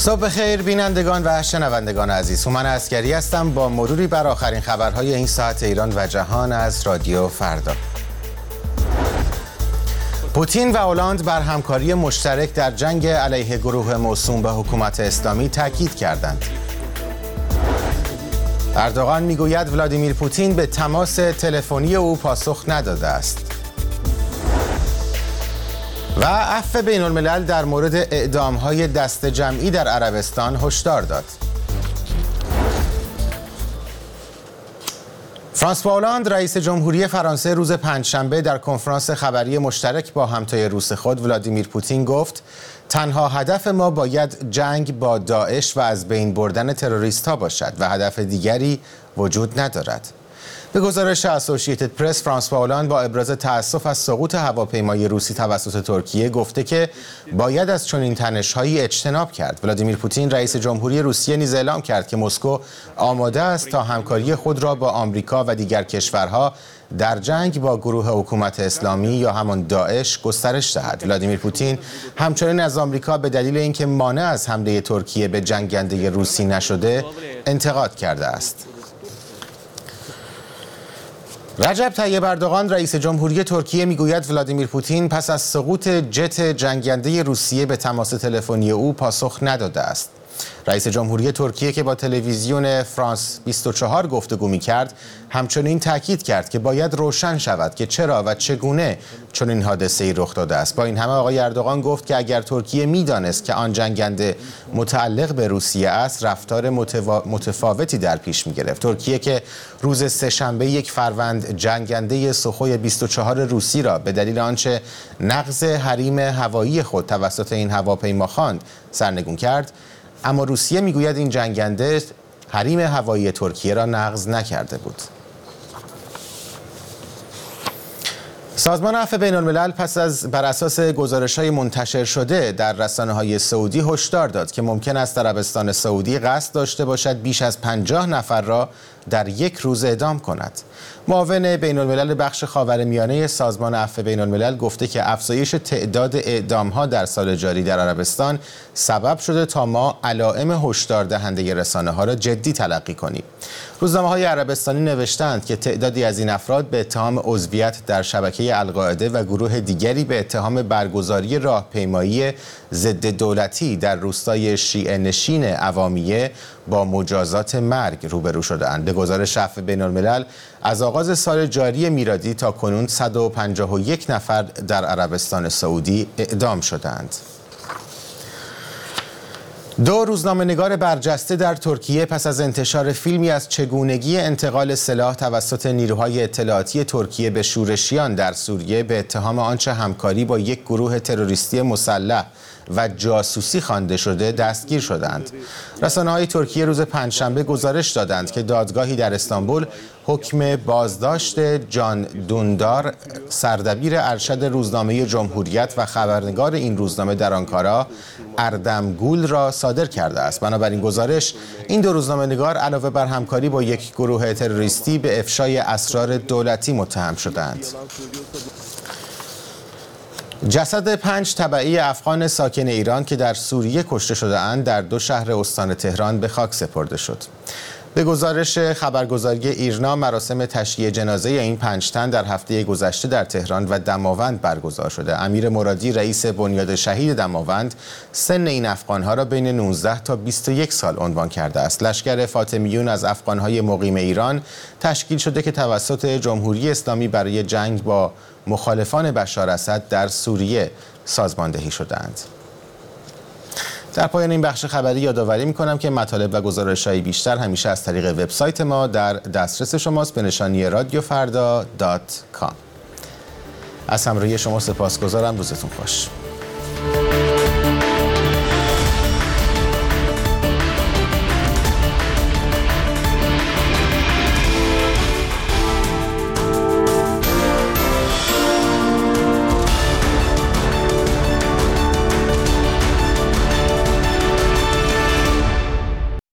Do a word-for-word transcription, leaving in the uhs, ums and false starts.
صبح خیر بینندگان و شنوندگان عزیز، هومن عسکری هستم با مروری بر آخرین خبرهای این ساعت ایران و جهان از رادیو فردا. پوتین و هلند بر همکاری مشترک در جنگ علیه گروه موسوم به حکومت اسلامی تاکید کردند. اردوغان میگوید ولادیمیر پوتین به تماس تلفنی او پاسخ نداده است. و عفو بین الملل در مورد اعدام‌های دست جمعی در عربستان هشدار داد. فرانسوا هلند رئیس جمهوری فرانسه روز پنجشنبه در کنفرانس خبری مشترک با همتای روس خود ولادیمیر پوتین گفت تنها هدف ما باید جنگ با داعش و از بین بردن تروریست‌ها باشد و هدف دیگری وجود ندارد. به گزارش اسوسییتد پرس، فرانسوا هلند با ابراز تأسف از سقوط هواپیمای روسی توسط ترکیه گفته که باید از چنین تنش‌هایی اجتناب کرد. ولادیمیر پوتین رئیس جمهوری روسیه نیز اعلام کرد که مسکو آماده است تا همکاری خود را با آمریکا و دیگر کشورها در جنگ با گروه حکومت اسلامی یا همان داعش گسترش دهد. ولادیمیر پوتین همچنین از آمریکا به دلیل اینکه مانع از حمله ترکیه به جنگنده روسی نشده انتقاد کرده است. رجب طیب اردوغان رئیس جمهوری ترکیه میگوید ولادیمیر پوتین پس از سقوط جت جنگنده روسیه به تماس تلفنی او پاسخ نداده است. رئیس جمهوری ترکیه که با تلویزیون فرانس بیست و چهار گفتگو می‌کرد، همچنین تاکید کرد که باید روشن شود که چرا و چگونه چنین حادثه‌ای رخ داده است. با این همه آقای اردوغان گفت که اگر ترکیه می‌دانست که آن جنگنده متعلق به روسیه است، رفتار متفاوتی در پیش می‌گرفت. ترکیه که روز سه‌شنبه یک فروند جنگنده سوخوی بیست و چهار روسی را به دلیل آنچه نقض حریم هوایی خود توسط این هواپیما خواند سرنگون کرد، اما روسیه میگوید این جنگنده حریم هوایی ترکیه را نقض نکرده بود. سازمان عفو بین الملل پس از بر اساس گزارش‌های منتشر شده در رسانه‌های سعودی هشدار داد که ممکن است عربستان سعودی قصد داشته باشد بیش از پنجاه نفر را در یک روز اعدام کند. معاون بین الملل بخش خاورمیانه سازمان عفو بین الملل گفته که افزایش تعداد اعدام‌ها در سال جاری در عربستان سبب شده تا ما علائم هشدار دهنده رسانه‌ها را جدی تلقی کنیم. روزنامه‌های عربستانی نوشتند که تعدادی از این افراد به اتهام عضویت در شبکه القاعده و گروه دیگری به اتهام برگزاری راهپیمایی ضد دولتی در روستای شیعه نشین عوامیه با مجازات مرگ روبرو شده‌اند. به گزارش عفو بین الملل از آغاز سال جاری میلادی تا کنون صد و پنجاه و یک نفر در عربستان سعودی اعدام شدند. دو روزنامه‌نگار برجسته در ترکیه پس از انتشار فیلمی از چگونگی انتقال سلاح توسط نیروهای اطلاعاتی ترکیه به شورشیان در سوریه به اتهام آنچه همکاری با یک گروه تروریستی مسلح و جاسوسی خوانده شده دستگیر شدند. رسانه‌های ترکیه روز پنجشنبه گزارش دادند که دادگاهی در استانبول حکم بازداشت جان دوندار، سردبیر ارشد روزنامه جمهوریت و خبرنگار این روزنامه در آنکارا، اردمگول را صادر کرده است. بنابراین گزارش این دو روزنامه‌نگار علاوه بر همکاری با یک گروه تروریستی به افشای اسرار دولتی متهم شدند. جسد پنج تبعی افغان ساکن ایران که در سوریه کشته شده‌اند در دو شهر استان تهران به خاک سپرده شد. به گزارش خبرگزاری ایرنا، مراسم تشییع جنازه این پنج تن در هفته گذشته در تهران و دماوند برگزار شده. امیر مرادی رئیس بنیاد شهید دماوند سن این افغان‌ها را بین نوزده تا بیست و یک سال عنوان کرده است. لشکر فاطمیون از افغان‌های مقیم ایران تشکیل شده که توسط جمهوری اسلامی برای جنگ با مخالفان بشار اسد در سوریه سازماندهی شدند. در پایان این بخش خبری یادآوری می‌کنم که مطالب و گزارش‌های بیشتر همیشه از طریق وبسایت ما در دسترس شماست به نشانی رادیو فردا دات کام. از همراهی شما سپاسگزارم. روزتون خوش.